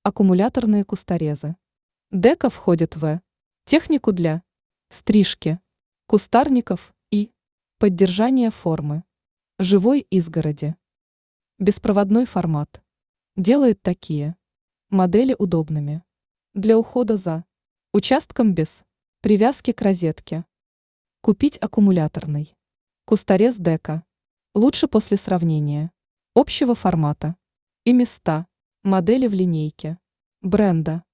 Аккумуляторные кусторезы. Дека входит в технику для стрижки кустарников и поддержания формы живой изгороди. Беспроводной формат делает такие модели удобными для ухода за участком без привязки к розетке. Купить аккумуляторный кусторез дека лучше после сравнения общего формата и места модели в линейке бренда